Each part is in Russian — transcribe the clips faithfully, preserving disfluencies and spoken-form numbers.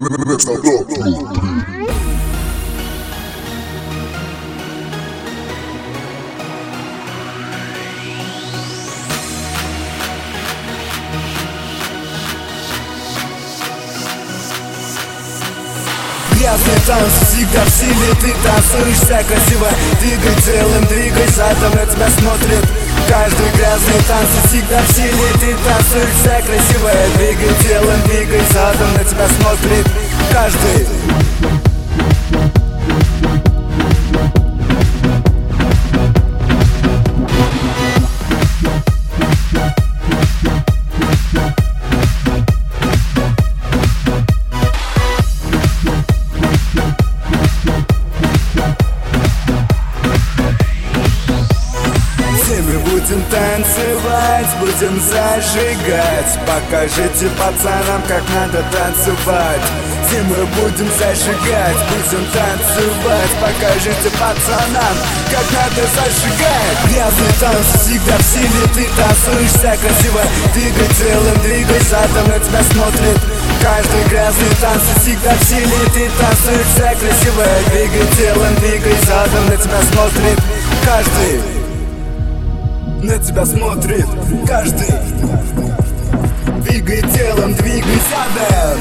Next up, dog. Грязный танц всегда в силе, ты танцуешься красиво. Двигай целым, двигай задом, на тебя смотрит каждый. Грязный танц всегда в силе, ты танцуешься красиво. Двигай телом, двигай задом, на тебя смотрит каждый. Будем танцевать, будем зажигать. Покажите пацанам, как надо танцевать. Все мы будем зажигать, будем танцевать. Покажите пацанам, как надо зажигать. Грязный танц всегда в силе, ты танцуешься красиво. Двигай телом, двигай задом, на тебя смотрит каждый. Грязный танц всегда в силе, ты танцуешься красиво. Двигай телом, двигай задом, на тебя смотрит каждый. На тебя смотрит каждый. Двигай телом, двигай задом.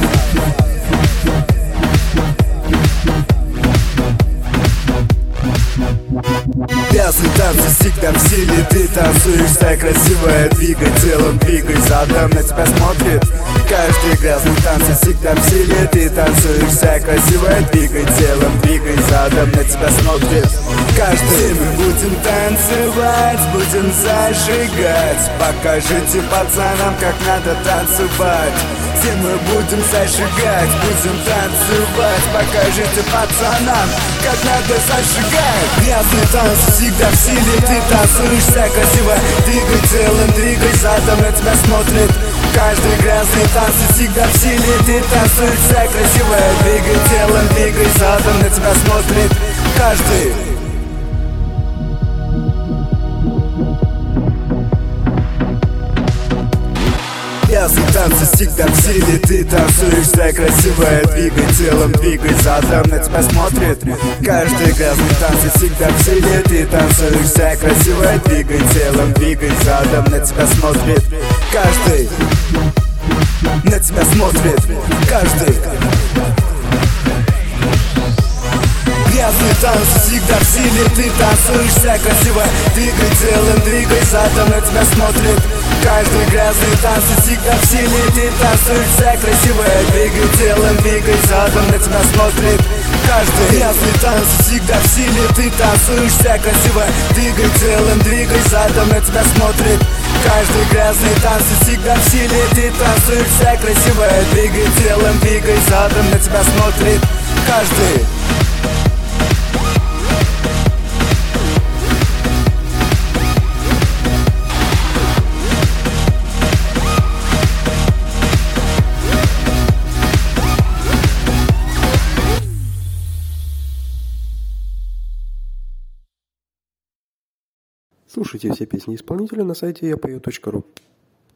Грязный танц всегда в силе, ты танцуешься красиво. Двигай телом, двигай задом, на тебя смотрит каждый. Грязный танц всегда в силе, ты танцуешься красиво. Двигай телом, двигай задом, на тебя смотрит каждый. Мы будем танцевать, будем зажигать. Покажите пацанам, как надо танцевать. Все мы будем зажигать, будем танцевать. Покажите пацанам, как надо зажигать. Грязный танц всегда в силе, ты танцуешься красиво. Двигай телом, двигай задом, на тебя смотрит каждый. Грязный танц всегда в силе, ты танцуешься красиво. Двигай телом, двигай задом, на тебя смотрит каждый. Грязный танц всегда в силе, ты танцуешься красиво. Двигай телом, двигай задом, на тебя смотрит каждый. Грязный танц всегда в силе, ты танцуешься красиво. Двигай телом, двигай задом, на тебя смотрит каждый. На тебя смотрит каждый. Грязный танц всегда в силе, ты танцуешься красиво. Двигай телом, двигай задом, на тебя смотрит каждый. Грязный танц всегда в силе, ты танцуешься красиво. Двигай телом, двигай задом, на тебя смотрит каждый. Грязный танц всегда в силе, ты танцуешься красиво. Двигай телом, двигай задом, на тебя смотрит каждый. Грязный танц всегда в силе, ты танцуешься красиво. Двигай телом, двигай задом, на тебя смотрит каждый. Слушайте все песни исполнителя на сайте я пою точка ру.